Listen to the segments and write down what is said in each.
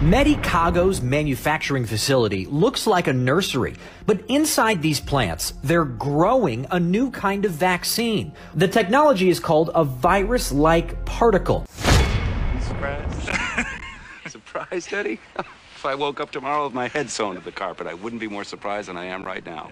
Medicago's manufacturing facility looks like a nursery, but inside these plants, they're growing a new kind of vaccine. The technology is called a virus-like particle. Surprised? Surprised, Eddie? If I woke up tomorrow with my head sewn to the carpet, I wouldn't be more surprised than I am right now.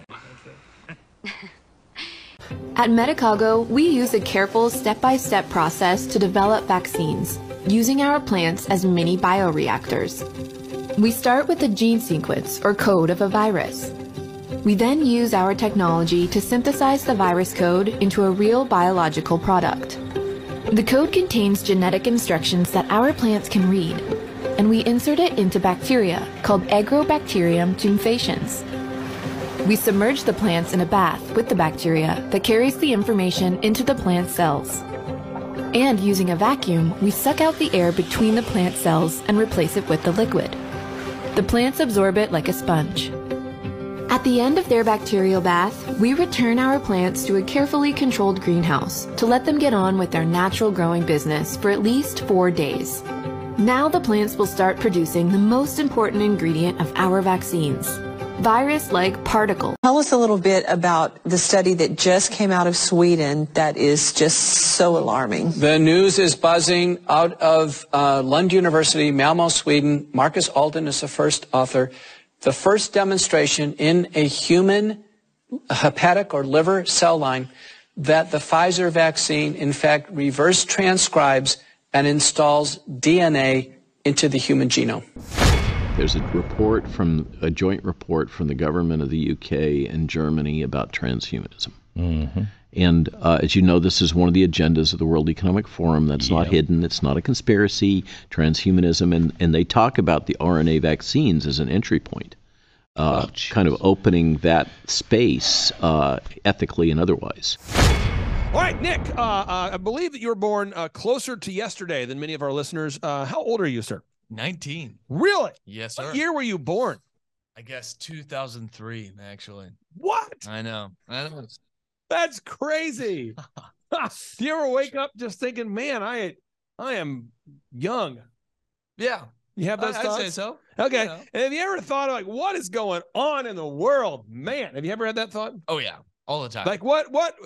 At Medicago, we use a careful step-by-step process to develop vaccines, using our plants as mini bioreactors. We start with the gene sequence or code of a virus. We then use our technology to synthesize the virus code into a real biological product. The code contains genetic instructions that our plants can read, and we insert it into bacteria called Agrobacterium tumefaciens. We submerge the plants in a bath with the bacteria that carries the information into the plant cells. And using a vacuum, we suck out the air between the plant cells and replace it with the liquid. The plants absorb it like a sponge. At the end of their bacterial bath, we return our plants to a carefully controlled greenhouse to let them get on with their natural growing business for at least 4 days. Now the plants will start producing the most important ingredient of our vaccines, virus-like particles. Tell us a little bit about the study that just came out of Sweden that is just so alarming. The news is buzzing out of Lund University, Malmö, Sweden. Marcus Alden is the first author. The first demonstration in a human hepatic or liver cell line that the Pfizer vaccine, in fact, reverse transcribes and installs DNA into the human genome. There's a joint report from the government of the UK and Germany about transhumanism. Mm-hmm. And as you know, this is one of the agendas of the World Economic Forum. That's not hidden. It's not a conspiracy, transhumanism. And they talk about the RNA vaccines as an entry point, kind of opening that space ethically and otherwise. All right, Nick, I believe that you were born closer to yesterday than many of our listeners. How old are you, sir? 19. Really? Yes, sir. What year were you born? I guess 2003, actually. What? I know. That's crazy. Do you ever wake up just thinking, man, I am young? Yeah. You have those thoughts? I'd say so. Okay. You know. And have you ever thought, like, what is going on in the world? Man, have you ever had that thought? Oh, yeah. All the time. Like, what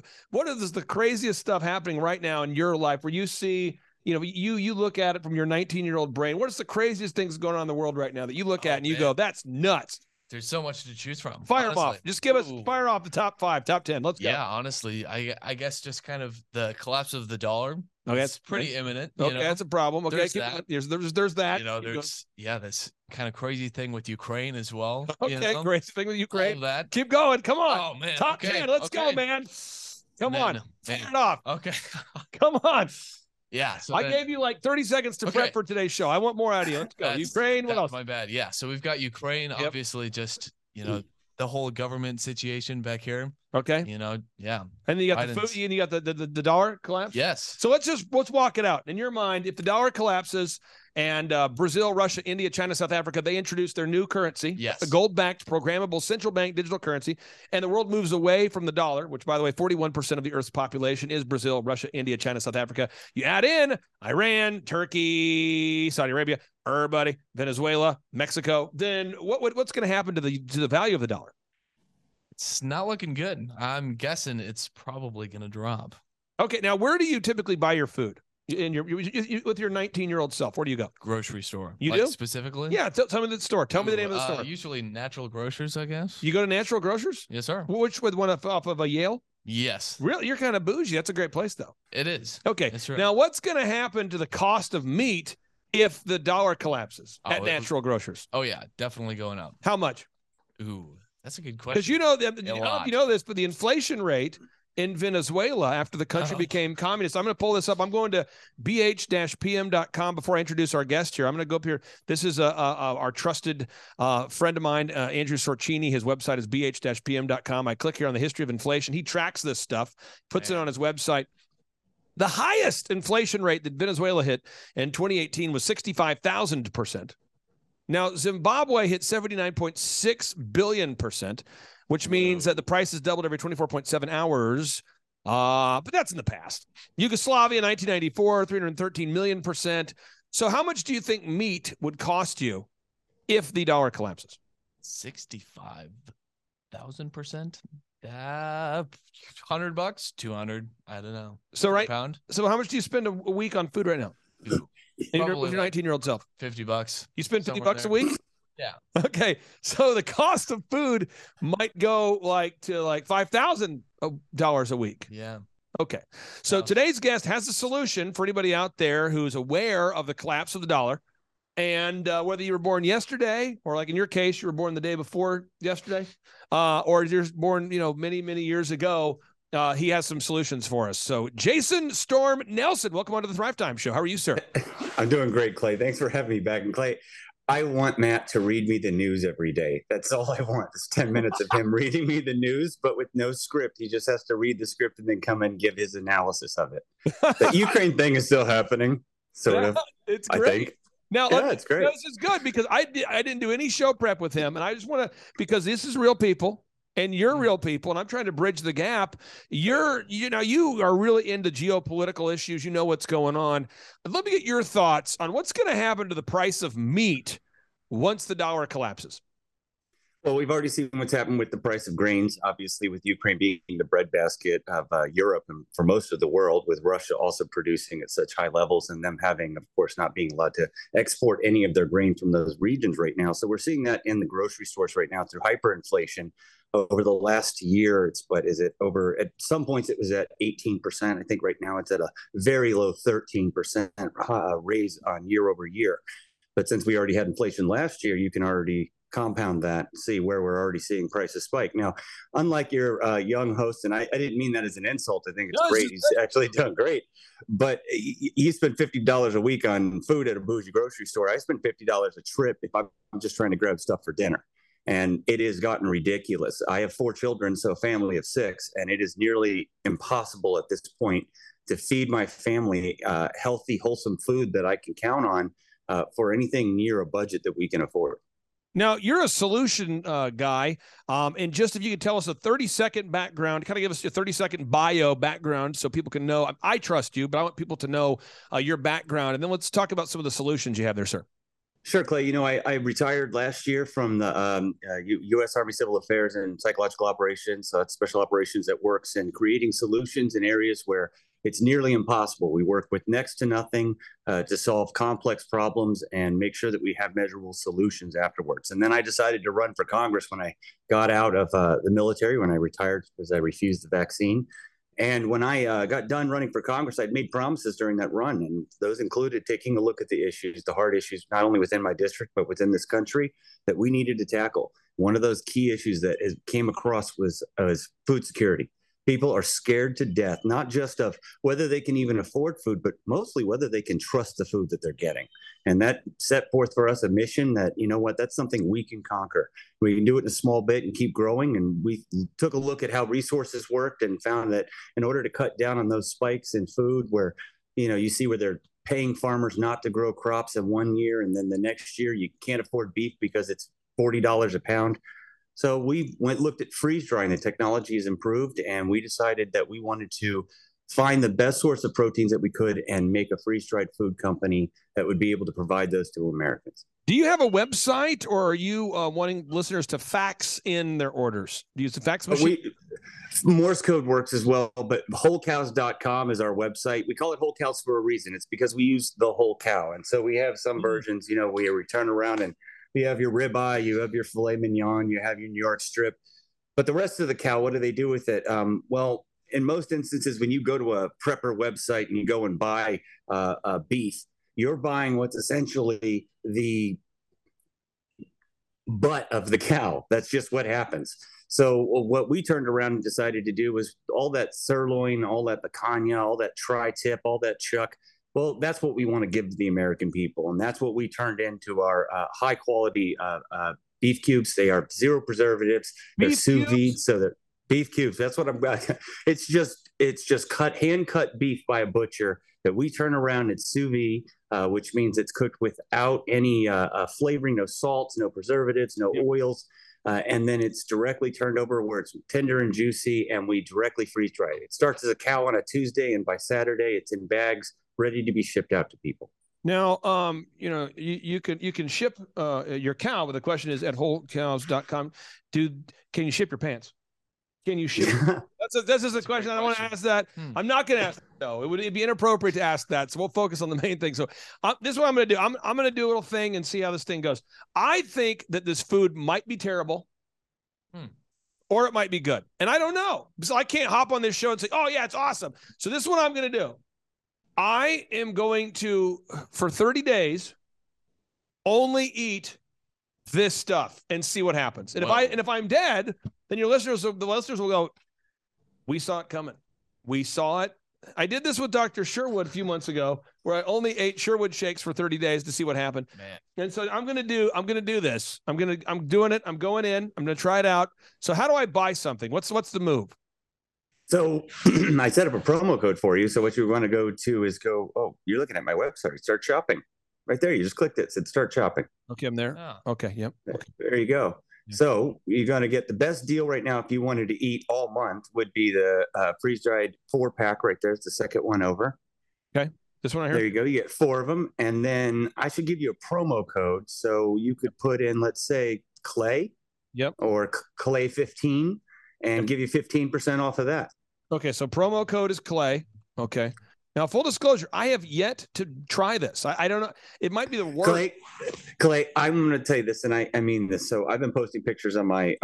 is the craziest stuff happening right now in your life where you see, you look at it from your 19-year-old brain? What is the craziest things going on in the world right now that you look at and you go, that's nuts? There's so much to choose from. Fire them off. Just give us fire off the top 5, top 10. Let's go. Yeah, honestly, I guess just kind of the collapse of the dollar. Okay, it's pretty imminent. Okay, that's a problem. Okay, there's that. There's that. There's this kind of crazy thing with Ukraine as well. Okay, crazy thing with Ukraine. All that. Keep going. Come on. Oh man, top 10. Let's go, man. Come on. Fire it off. Okay. Come on. Yeah. So I gave you like 30 seconds to prep for today's show. I want more out of you. Let's go. Ukraine. What else? My bad. Yeah. So we've got Ukraine. Obviously, just the whole government situation back here. Okay. Yeah. And then you got the food, and you got the dollar collapse. Yes. So let's walk it out. In your mind, if the dollar collapses and Brazil, Russia, India, China, South Africa, they introduce their new currency, a gold-backed programmable central bank digital currency, and the world moves away from the dollar, which, by the way, 41% of the Earth's population is Brazil, Russia, India, China, South Africa. You add in Iran, Turkey, Saudi Arabia, everybody, Venezuela, Mexico, then what's going to happen to the value of the dollar? It's not looking good. I'm guessing it's probably going to drop. Okay, now where do you typically buy your food? With your 19-year-old self, where do you go? Grocery store. You do? Specifically? Yeah, tell me the store. Tell me the name of the store. Usually Natural Grocers, I guess. You go to Natural Grocers? Yes, sir. Which with one off of a Yale? Yes. Really? You're kind of bougie. That's a great place, though. It is. Okay. That's right. Now, what's going to happen to the cost of meat if the dollar collapses at Natural Grocers? Oh, yeah. Definitely going up. How much? Ooh, that's a good question. Because you know this, but the inflation rate in Venezuela after the country became communist. I'm going to pull this up. I'm going to bh-pm.com before I introduce our guest here. I'm going to go up here. This is our trusted friend of mine, Andrew Sorcini. His website is bh-pm.com. I click here on the history of inflation. He tracks this stuff, puts it on his website. The highest inflation rate that Venezuela hit in 2018 was 65,000%. Now, Zimbabwe hit 79.6 billion%, which means that the price has doubled every 24.7 hours. But that's in the past. Yugoslavia, 1994, 313 million%. So how much do you think meat would cost you if the dollar collapses? 65,000%. $100, 200. I don't know. So pound. So how much do you spend a week on food right now? With your 19-year-old self? $50. You spend $50 a week? Yeah. Okay. So the cost of food might go to $5,000 a week. Yeah. Okay. So today's guest has a solution for anybody out there who's aware of the collapse of the dollar. And whether you were born yesterday, or like in your case, you were born the day before yesterday, or you're born, many, many years ago, he has some solutions for us. So Jason Storm Nelson, welcome onto the Thrive Time Show. How are you, sir? I'm doing great, Clay. Thanks for having me back. And Clay, I want Matt to read me the news every day. That's all I want. It's 10 minutes of him reading me the news, but with no script. He just has to read the script and then come and give his analysis of it. The Ukraine thing is still happening, sort of. It's great. I think. Now, yeah, it's great. This is good because I didn't do any show prep with him, and I just want to, because this is real people and you're real people, and I'm trying to bridge the gap. You are really into geopolitical issues. You know what's going on. Let me get your thoughts on what's going to happen to the price of meat once the dollar collapses. Well, we've already seen what's happened with the price of grains, obviously with Ukraine being the breadbasket of Europe and for most of the world, with Russia also producing at such high levels and them having, of course, not being allowed to export any of their grain from those regions right now. So we're seeing that in the grocery stores right now through hyperinflation. Over the last year, at some points it was at 18%. I think right now it's at a very low 13% raise on year over year. But since we already had inflation last year, you can already compound that, see where we're already seeing prices spike. Now, unlike your young host, and I didn't mean that as an insult. I think it's great. He's actually done great. But you spend $50 a week on food at a bougie grocery store. I spend $50 a trip if I'm just trying to grab stuff for dinner. And it has gotten ridiculous. I have 4 children, so a family of 6, and it is nearly impossible at this point to feed my family healthy, wholesome food that I can count on for anything near a budget that we can afford. Now, you're a solution guy, and just if you could tell us a 30-second background, kind of give us your 30-second bio background so people can know. I trust you, but I want people to know your background, and then let's talk about some of the solutions you have there, sir. Sure, Clay. I retired last year from the U.S. Army Civil Affairs and Psychological Operations, Special Operations that works in creating solutions in areas where it's nearly impossible. We work with next to nothing to solve complex problems and make sure that we have measurable solutions afterwards. And then I decided to run for Congress when I got out of the military, when I retired because I refused the vaccine. And when I got done running for Congress, I'd made promises during that run, and those included taking a look at the issues, the hard issues, not only within my district, but within this country that we needed to tackle. One of those key issues that came across was food security. People are scared to death, not just of whether they can even afford food, but mostly whether they can trust the food that they're getting. And that set forth for us a mission that, that's something we can conquer. We can do it in a small bit and keep growing. And we took a look at how resources worked and found that in order to cut down on those spikes in food where, you see where they're paying farmers not to grow crops in one year, and then the next year you can't afford beef because it's $40 a pound. So we looked at freeze drying. The technology has improved, and we decided that we wanted to find the best source of proteins that we could and make a freeze dried food company that would be able to provide those to Americans. Do you have a website, or are you wanting listeners to fax in their orders? Do you use the fax machine? Morse code works as well, but wholecows.com is our website. We call it Whole Cows for a reason. It's because we use the whole cow. And so we have some versions, we return around and you have your ribeye, you have your filet mignon, you have your New York strip. But the rest of the cow, what do they do with it? Well, in most instances, when you go to a prepper website and you go and buy beef, you're buying what's essentially the butt of the cow. That's just what happens. So what we turned around and decided to do was all that sirloin, all that picanha, all that tri-tip, all that chuck. Well, that's what we want to give to the American people. And that's what we turned into our high quality beef cubes. They are 0 preservatives. They're sous vide. So they're beef cubes. That's what I'm it's just hand cut beef by a butcher that we turn around. It's sous vide, which means it's cooked without any flavoring, no salts, no preservatives, no oils. And then it's directly turned over where it's tender and juicy, and we directly freeze dry it. It starts as a cow on a Tuesday, and by Saturday, it's in bags ready to be shipped out to people. Now, you can ship your cow, but the question is at wholecows.com. Can you ship your pants? Can you ship? This is a question. I don't want to ask that. I'm not going to ask. No, it'd be inappropriate to ask that. So we'll focus on the main thing. So this is what I'm going to do. I'm going to do a little thing and see how this thing goes. I think that this food might be terrible, or it might be good, and I don't know. So I can't hop on this show and say, "Oh yeah, it's awesome." So this is what I'm going to do. I am going to, for 30 days, only eat this stuff and see what happens. And if I'm dead, then the listeners will go, "We saw it coming. We saw it." I did this with Dr. Sherwood a few months ago, where I only ate Sherwood shakes for 30 days to see what happened. Man. And so I'm going to do this. I'm doing it. I'm going in. I'm going to try it out. So how do I buy something? What's the move? So I set up a promo code for you. So what you want to go to is you're looking at my website, start shopping. Right there. You just clicked it. Said start shopping. Okay, I'm there. Oh. Okay. Yep. Okay. There you go. Yeah. So you're going to get the best deal right now if you wanted to eat all month would be the freeze-dried 4-pack right there. It's the second one over. Okay. This one right here. There you go. You get 4 of them. And then I should give you a promo code. So you could put in, let's say, Clay. Yep. Or Clay 15 and give you 15% off of that. Okay. So promo code is Clay. Okay. Now, full disclosure, I have yet to try this. I don't know. It might be the worst. Clay, I'm going to tell you this, and I mean this. So I've been posting pictures on my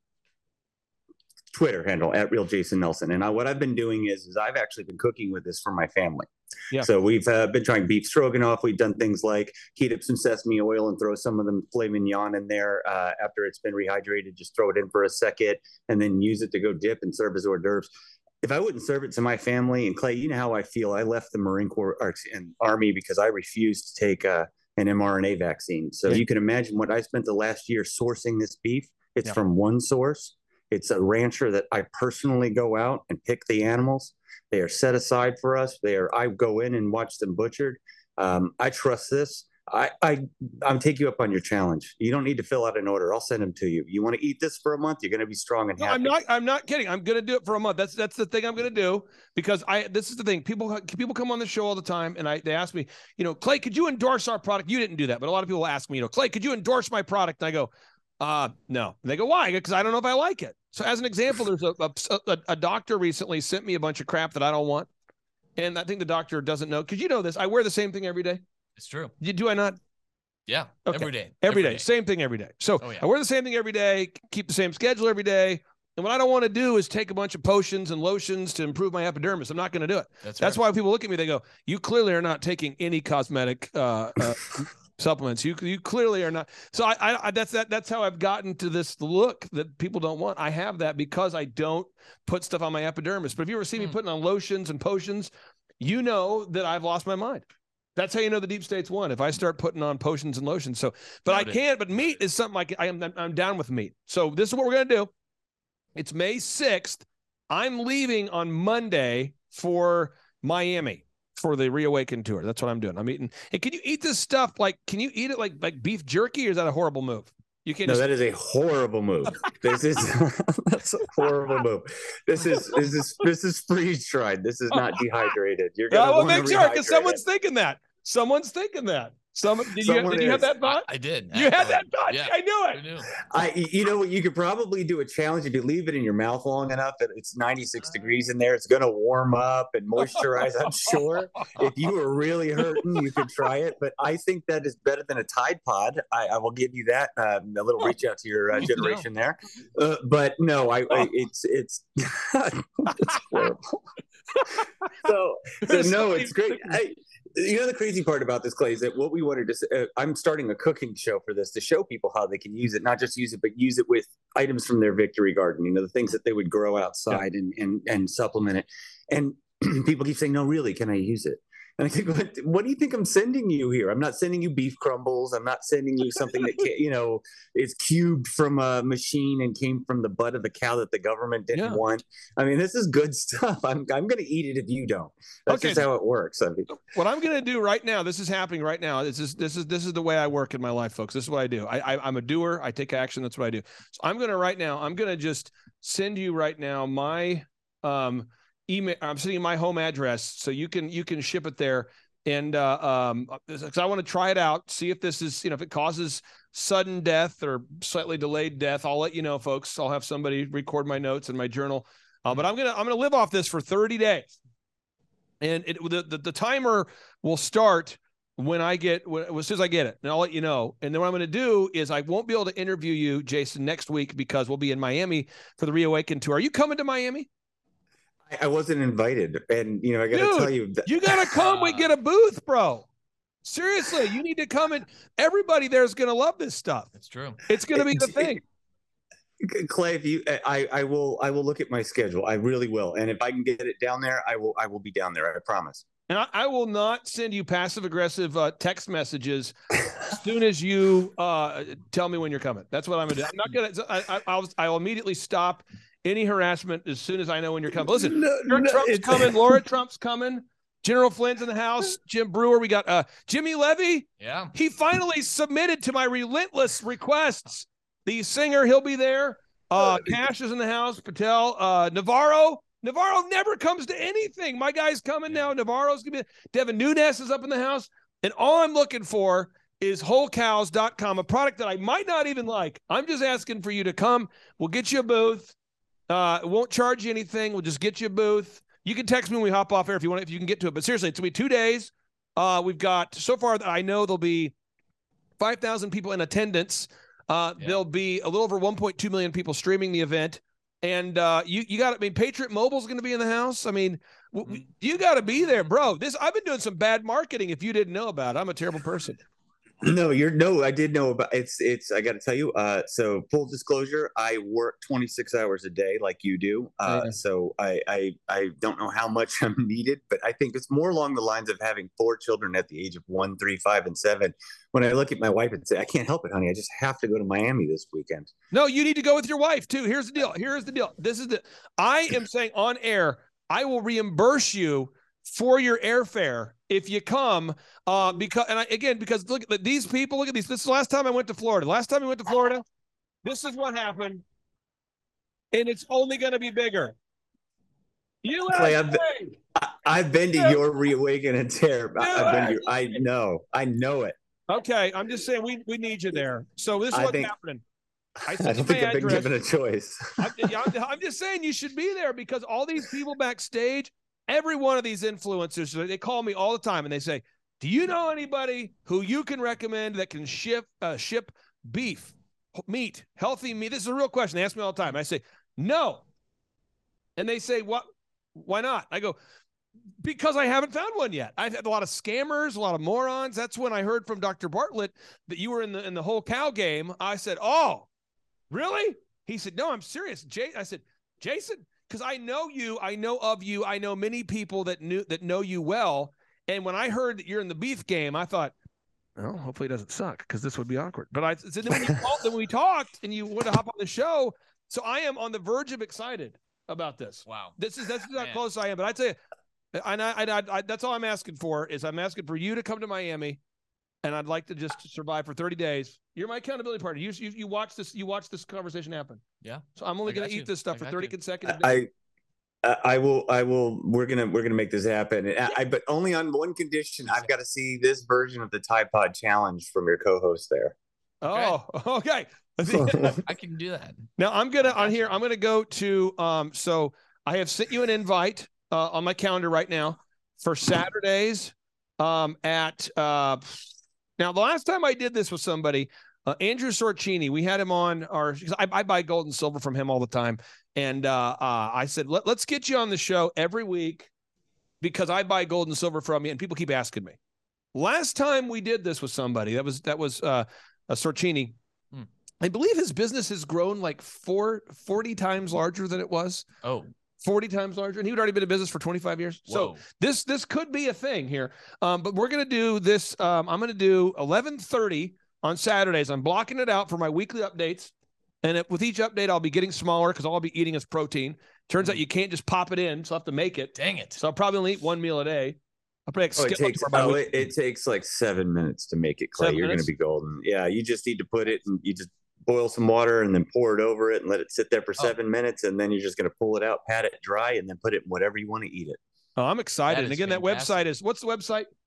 Twitter handle at @RealJasonNelson. And what I've been doing is I've actually been cooking with this for my family. Yeah. So we've been trying beef stroganoff. We've done things like heat up some sesame oil and throw some of the filet mignon in there after it's been rehydrated. Just throw it in for a second and then use it to go dip and serve as hors d'oeuvres. If I wouldn't serve it to my family, and Clay, you know how I feel. I left the Marine Corps and Army because I refused to take an mRNA vaccine. So you can imagine what I spent the last year sourcing this beef. It's from one source. It's a rancher that I personally go out and pick the animals. They are set aside for us. I go in and watch them butchered. I trust this. I'm taking you up on your challenge. You don't need to fill out an order. I'll send them to you. You want to eat this for a month? You're going to be strong and happy. I'm not kidding. I'm going to do it for a month. That's the thing I'm going to do, because this is the thing. People come on the show all the time and they ask me, Clay, could you endorse our product? You didn't do that, but a lot of people ask me, Clay, could you endorse my product? And I go, no. And they go, why? Because I don't know if I like it. So as an example, there's a doctor recently sent me a bunch of crap that I don't want. And I think the doctor doesn't know, because you know this. I wear the same thing every day. It's true. Do I not? Yeah. Okay. Every day. Every day. Same thing every day. So I wear the same thing every day, keep the same schedule every day. And what I don't want to do is take a bunch of potions and lotions to improve my epidermis. I'm not going to do it. That's why people look at me, they go, you clearly are not taking any cosmetic supplements. You clearly are not. So that's how I've gotten to this look that people don't want. I have that because I don't put stuff on my epidermis. But if you ever see me putting on lotions and potions, you know that I've lost my mind. That's how you know the deep state's won. If I start putting on potions and lotions. So, but I can't. But meat is something I'm down with meat. So this is what we're gonna do. It's May 6th. I'm leaving on Monday for Miami for the Reawaken tour. That's what I'm doing. I'm eating. And can you eat this stuff can you eat it like beef jerky, or is that a horrible move? You can't. No, that is a horrible move. That's a horrible move. This is freeze dried. This is not dehydrated. You're gonna make sure, because someone's thinking that. Did you have that thought? I did. You had that thought. Yeah. I knew it. You know what? You could probably do a challenge if you leave it in your mouth long enough. It's 96 degrees in there. It's going to warm up and moisturize, I'm sure. If you were really hurting, you could try it. But I think that is better than a Tide Pod. I will give you that. A little reach out to your generation there. But no, it's it's horrible. So no, it's great. The crazy part about this, Clay, is that what we wanted to say, I'm starting a cooking show for this to show people how they can use it, not just use it, but use it with items from their victory garden, the things that they would grow outside and supplement it. And people keep saying, no, really, can I use it? And I think, what do you think I'm sending you here? I'm not sending you beef crumbles. I'm not sending you something that, is cubed from a machine and came from the butt of the cow that the government didn't want. I mean, this is good stuff. I'm going to eat it if you don't. That's just how it works. I mean, what I'm going to do right now, this is happening right now. This is the way I work in my life, folks. This is what I do. I'm a doer. I take action. That's what I do. So I'm going to just send you right now my email. I'm sending you my home address, so you can ship it there. And because I want to try it out, see if this is, if it causes sudden death or slightly delayed death. I'll let you know, folks. I'll have somebody record my notes in my journal. But I'm gonna live off this for 30 days, and the timer will start when as soon as I get it, and I'll let you know. And then what I'm going to do is I won't be able to interview you, Jason, next week because we'll be in Miami for the Reawaken tour. Are you coming to Miami? I wasn't invited, and I got to tell you, you got to come. We get a booth, bro. Seriously, you need to come, and everybody there is going to love this stuff. That's true. It's going to be the thing. Clay, I will look at my schedule. I really will, and if I can get it down there, I will be down there. I promise. And I will not send you passive aggressive text messages as soon as you tell me when you're coming. That's what I'm gonna do. I'm not gonna. I'll immediately stop any harassment as soon as I know when you're coming. Listen, Trump's coming. Laura Trump's coming. General Flynn's in the house. Jim Brewer. We got Jimmy Levy. Yeah. He finally submitted to my relentless requests. The singer, he'll be there. Cash is in the house. Patel. Navarro never comes to anything. My guy's coming now. Navarro's going to be. Devin Nunes is up in the house. And all I'm looking for is wholecows.com, a product that I might not even like. I'm just asking for you to come. We'll get you a booth. It won't charge you anything. We'll just get you a booth. You can text me when we hop off air if you want, if you can get to it. But seriously, it's going to be 2 days. We've got, so far, I know there'll be 5,000 people in attendance. There'll be a little over 1.2 million people streaming the event. And you got, Patriot Mobile's going to be in the house. You got to be there, bro. I've been doing some bad marketing if you didn't know about it. I'm a terrible person. No, I did know about it's I got to tell you, so full disclosure, I work 26 hours a day like you do. So I don't know how much I'm needed, but I think it's more along the lines of having 4 children at the age of 1, 3, 5, and 7. When I look at my wife and say, I can't help it, honey. I just have to go to Miami this weekend. No, you need to go with your wife too. Here's the deal. I am saying on air, I will reimburse you for your airfare if you come, because look at these people. Look at these. This is the last time I went to Florida. This is what happened, and it's only going to be bigger. Clay, I've been to your Reawaken and Tear. I know it. Okay, I'm just saying we need you there. So this is what's happening. I don't think I've been given a choice. I'm just saying you should be there because all these people backstage. Every one of these influencers, they call me all the time and they say, do you know anybody who you can recommend that can ship beef, meat, healthy meat? This is a real question. They ask me all the time. I say, no. And they say, what? Why not? I go, because I haven't found one yet. I've had a lot of scammers, a lot of morons. That's when I heard from Dr. Bartlett that you were in the whole cow game. I said, oh, really? He said, no, I'm serious. I said, Jason, because I know you, I know of you, I know many people that know you well. And when I heard that you're in the beef game, I thought, well, hopefully it doesn't suck because this would be awkward. But I said, then when we talked and you wanted to hop on the show, so I am on the verge of excited about this. Wow, that's how close I am. But I'd say, I that's all I'm asking for is I'm asking for you to come to Miami, and I'd like to just survive for 30 days. You're my accountability partner. You watch this. You watch this conversation happen. Yeah. So I'm only going to eat this stuff for 30 consecutive days. I will. We're gonna make this happen. But only on one condition. I've got to see this version of the Tide Pod Challenge from your co-host there. Oh, okay. I can do that. Now I'm gonna go to. So I have sent you an invite on my calendar right now for Saturdays. Now, the last time I did this with somebody, Andrew Sorcini, we had him on I buy gold and silver from him all the time. And I said, let's get you on the show every week because I buy gold and silver from you. And people keep asking me. Last time we did this with somebody, that was Sorcini. I believe his business has grown like 40 times larger than it was. Oh, 40 times larger, and he would already been in business for 25 years. Whoa. So this could be a thing here. But we're going to do this. I'm going to do 11:30 on Saturdays. I'm blocking it out for my weekly updates. And with each update, I'll be getting smaller because all I'll be eating is protein. Turns out you can't just pop it in, so I'll have to make it. Dang it. So I'll probably only eat one meal a day. I'll probably it takes like 7 minutes to make it, Clay. You're going to be golden. Yeah, you just need to put it and you just boil some water and then pour it over it and let it sit there for 7 minutes. And then you're just going to pull it out, pat it dry, and then put it in whatever you want to eat it. Oh, I'm excited. And again, fantastic. that website is, what's the website?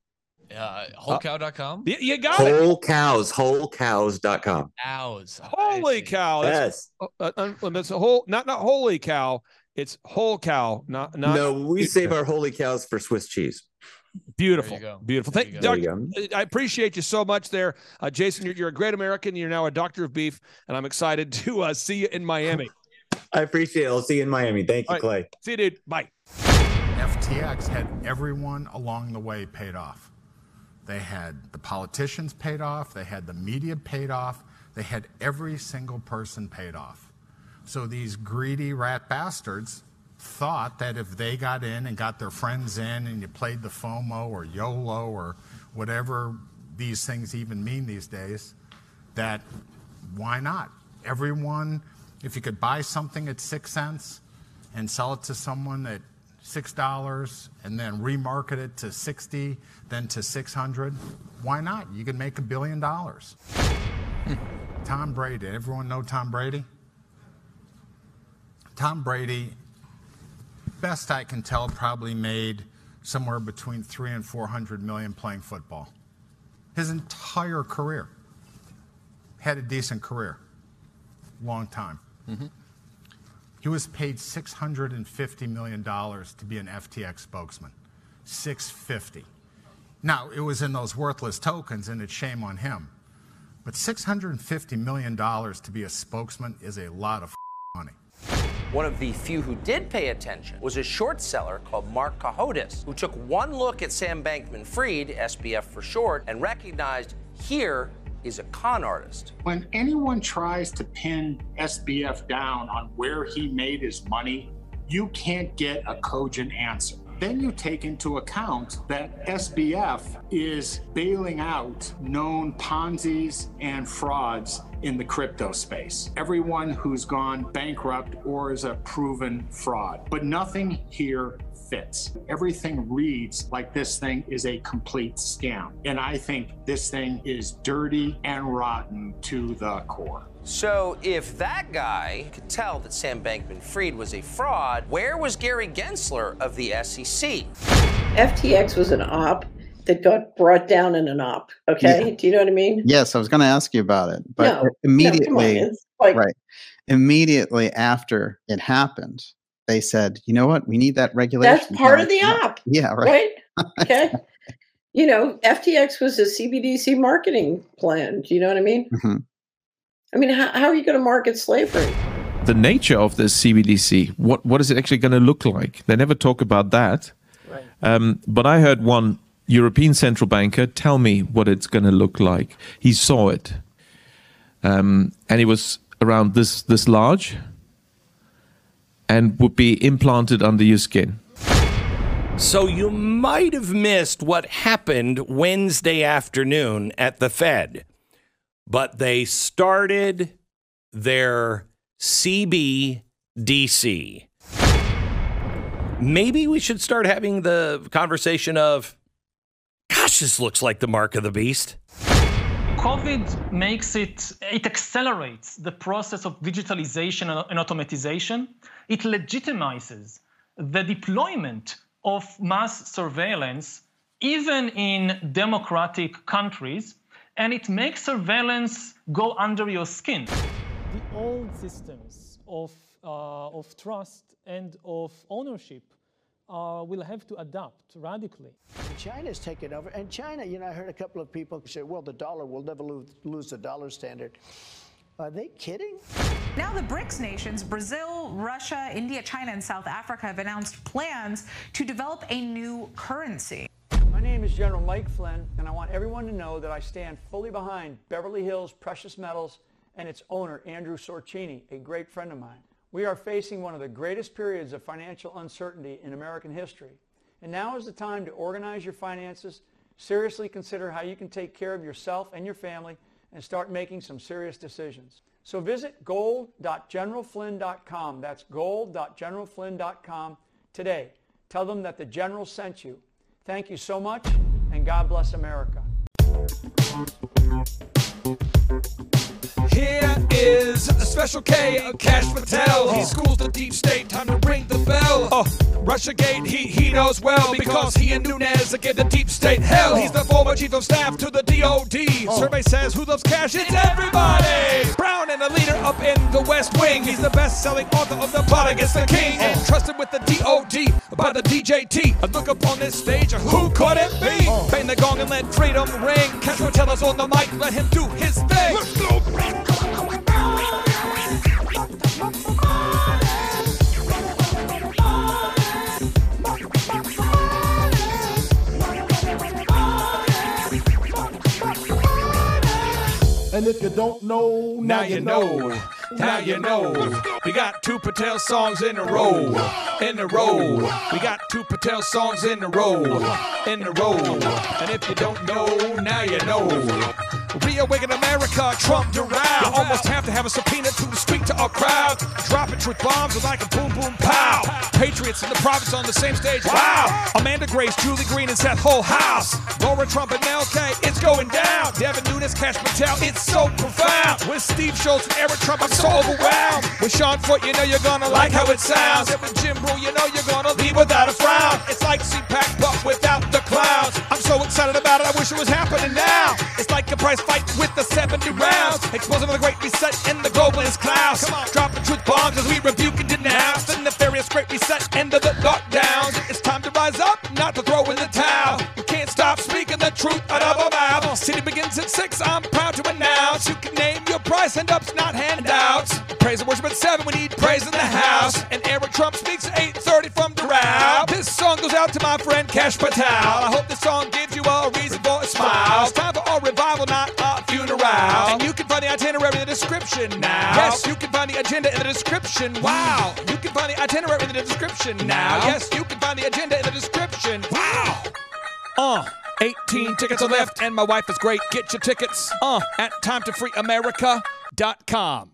Wholecow.com? You got it. Wholecows.com. Cows. Holy cow. Yes. It's a whole, not holy cow. It's whole cow. Not. No, we save our holy cows for Swiss cheese. Beautiful. Beautiful. There you go. I appreciate you so much there. Jason, you're a great American. You're now a doctor of beef, and I'm excited to see you in Miami. I appreciate it. I'll see you in Miami. Thank you, Clay. See you, dude. Bye. FTX had everyone along the way paid off. They had the politicians paid off. They had the media paid off. They had every single person paid off. So these greedy rat bastards thought that if they got in and got their friends in and you played the FOMO or YOLO or whatever these things even mean these days, that why not? Everyone, if you could buy something at 6 cents and sell it to someone at $6 and then remarket it to 60, then to 600, why not? You could make $1 billion. Tom Brady, everyone know Tom Brady? Tom Brady, best I can tell, probably made somewhere between $300 and $400 million playing football. His entire career. Had a decent career. Long time. Mm-hmm. He was paid $650 million to be an FTX spokesman. $650. Now, it was in those worthless tokens, and it's shame on him. But $650 million to be a spokesman is a lot of money. One of the few who did pay attention was a short seller called Mark Cohodes, who took one look at Sam Bankman-Fried, SBF for short, and recognized here is a con artist. When anyone tries to pin SBF down on where he made his money, you can't get a cogent answer. Then you take into account that SBF is bailing out known Ponzi's and frauds in the crypto space. Everyone who's gone bankrupt or is a proven fraud. But nothing here fits. Everything reads like this thing is a complete scam. And I think this thing is dirty and rotten to the core. So if that guy could tell that Sam Bankman-Fried was a fraud, where was Gary Gensler of the SEC? FTX was an op that got brought down in an op. Okay, yeah. Do you know what I mean? Yes, I was going to ask you about it, but immediately, immediately after it happened, they said, "You know what? We need that regulation." That's part of the op. Yeah, right. Okay. You know, FTX was a CBDC marketing plan. Do you know what I mean? Mm-hmm. I mean, how are you going to market slavery? The nature of this CBDC, what is it actually going to look like? They never talk about that. Right. But I heard one European central banker tell me what it's going to look like. He saw it. And it was around this large and would be implanted under your skin. So you might have missed what happened Wednesday afternoon at the Fed. But they started their CBDC. Maybe we should start having the conversation of, gosh, this looks like the mark of the beast. COVID makes it accelerates the process of digitalization and automatization. It legitimizes the deployment of mass surveillance, even in democratic countries. And it makes surveillance go under your skin. The old systems of trust and of ownership will have to adapt radically. China's taken over, and China, you know, I heard a couple of people say, well, the dollar will never lose the dollar standard. Are they kidding? Now the BRICS nations, Brazil, Russia, India, China, and South Africa have announced plans to develop a new currency. My name is General Mike Flynn, and I want everyone to know that I stand fully behind Beverly Hills Precious Metals and its owner, Andrew Sorcini, a great friend of mine. We are facing one of the greatest periods of financial uncertainty in American history. And now is the time to organize your finances, seriously consider how you can take care of yourself and your family, and start making some serious decisions. So visit gold.generalflynn.com. That's gold.generalflynn.com today. Tell them that the General sent you. Thank you so much, and God bless America. Here is Special K, Cash Patel. He schools the deep state, time to ring the bell. Russiagate, he knows well, because he and Nunes give the deep state hell. He's the former chief of staff to the DOD. Survey says, who loves cash? It's everybody. Brown and a leader up in the West Wing. He's the best-selling author of The Plot Against the King. And trusted with the DOD by the DJT. I look up on this stage, who could it be? Bang the gong and let freedom ring. Cash Patel is on the mic, let him do his thing. Let's go. And if you don't know, now you know. Now you know. We got two Patel songs in a row. In a row. We got two Patel songs in a row. In a row. And if you don't know, now you know. Reawaken America, Trump around. You almost have to have a subpoena to speak to our crowd. Dropping truth bombs like a boom, boom, pow. Patriots and the prophets on the same stage. Wow. Amanda Grace, Julie Green, and Seth Whole House. Laura Trump and LK, it's going down. Devin Nunes, Cash Patel, it's so profound. With Steve Schultz and Eric Trump, I'm so overwhelmed. With Sean Foote, you know you're gonna like how it sounds. And with Jim Brew, you know you're gonna leave without a frown. It's like CPAC, but without the clowns. I'm so excited about it, I wish it was happening now. It's like a prize fight with the 70 rounds. Exposing the great reset in the globalist clouds. Dropping truth bombs as we rebuke and denounce the nefarious great reset and the lockdowns. It's time to rise up, not to throw in the towel. You can't stop speaking the truth out of our mouth. City begins at 6, I'm proud to announce. You can name your price, hand-ups, not handouts. Praise and worship at 7, we need praise in the house. And Eric Trump speaks at 8:30 from Doral. This song goes out to my friend Cash Patel. I hope this song gives you a reason for a smile. It's time for a revival, not a funeral. And you can find the itinerary in the description now. Yes, you can find the agenda in the description. Wow. You can find the itinerary in the description now. Yes, you can find the agenda in the description. Wow. 18 tickets are left, and my wife is great. Get your tickets at timetofreeamerica.com.